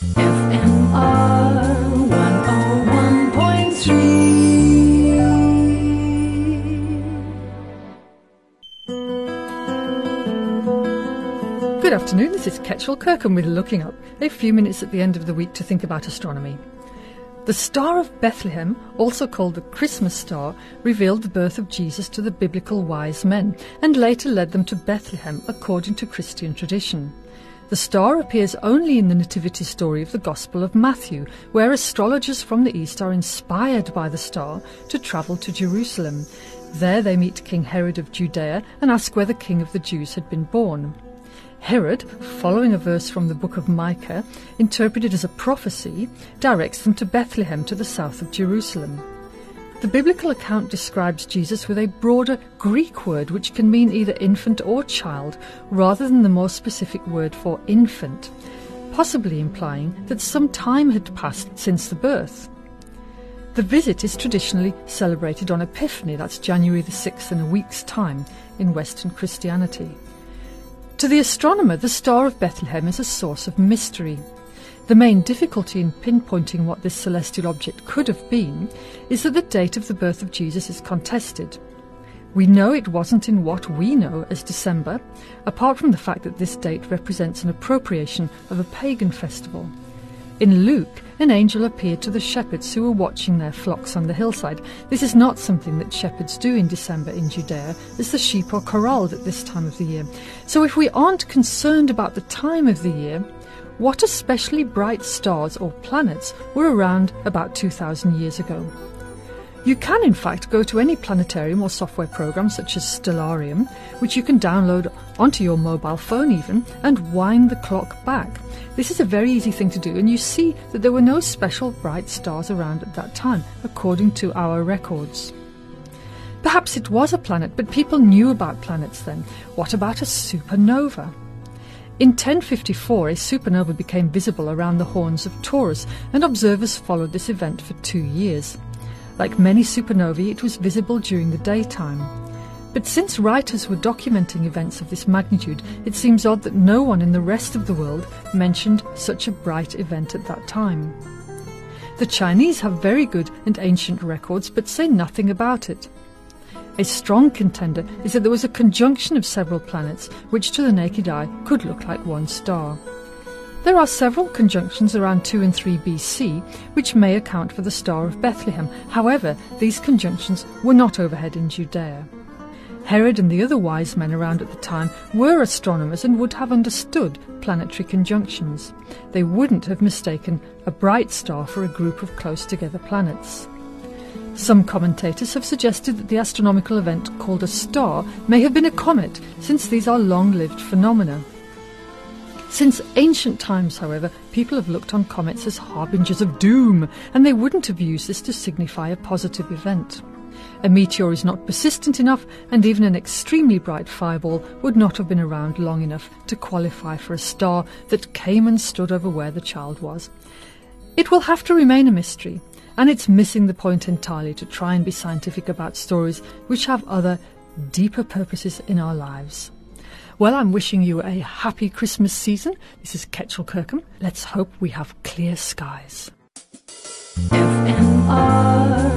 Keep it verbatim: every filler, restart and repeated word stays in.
F M R one oh one point three. Good afternoon, this is Ketchel Kirkham with Looking Up, a few minutes at the end of the week to think about astronomy. The Star of Bethlehem, also called the Christmas star, revealed the birth of Jesus to the biblical wise men and later led them to Bethlehem according to Christian tradition. The star appears only in the nativity story of the Gospel of Matthew, where astrologers from the east are inspired by the star to travel to Jerusalem. There they meet King Herod of Judea and ask where the King of the Jews had been born. Herod, following a verse from the book of Micah, interpreted as a prophecy, directs them to Bethlehem to the south of Jerusalem. The biblical account describes Jesus with a broader Greek word which can mean either infant or child, rather than the more specific word for infant, possibly implying that some time had passed since the birth. The visit is traditionally celebrated on Epiphany, that's January the sixth in a week's time, in Western Christianity. To the astronomer, the Star of Bethlehem is a source of mystery. The main difficulty in pinpointing what this celestial object could have been is that the date of the birth of Jesus is contested. We know it wasn't in what we know as December, apart from the fact that this date represents an appropriation of a pagan festival. In Luke, an angel appeared to the shepherds who were watching their flocks on the hillside. This is not something that shepherds do in December in Judea, as the sheep are corralled at this time of the year. So if we aren't concerned about the time of the year, what especially bright stars or planets were around about two thousand years ago? You can in fact go to any planetarium or software program such as Stellarium, which you can download onto your mobile phone even, and wind the clock back. This is a very easy thing to do, and you see that there were no special bright stars around at that time, according to our records. Perhaps it was a planet, but people knew about planets then. What about a supernova? In ten fifty-four, a supernova became visible around the horns of Taurus, and observers followed this event for two years. Like many supernovae, it was visible during the daytime. But since writers were documenting events of this magnitude, it seems odd that no one in the rest of the world mentioned such a bright event at that time. The Chinese have very good and ancient records, but say nothing about it. A strong contender is that there was a conjunction of several planets, which to the naked eye could look like one star. There are several conjunctions around two and three B C, which may account for the Star of Bethlehem. However, these conjunctions were not overhead in Judea. Herod and the other wise men around at the time were astronomers and would have understood planetary conjunctions. They wouldn't have mistaken a bright star for a group of close-together planets. Some commentators have suggested that the astronomical event called a star may have been a comet, since these are long-lived phenomena. Since ancient times, however, people have looked on comets as harbingers of doom, and they wouldn't have used this to signify a positive event. A meteor is not persistent enough, and even an extremely bright fireball would not have been around long enough to qualify for a star that came and stood over where the child was. It will have to remain a mystery, and it's missing the point entirely to try and be scientific about stories which have other, deeper purposes in our lives. Well, I'm wishing you a happy Christmas season. This is Ketchel Kirkham. Let's hope we have clear skies. F M R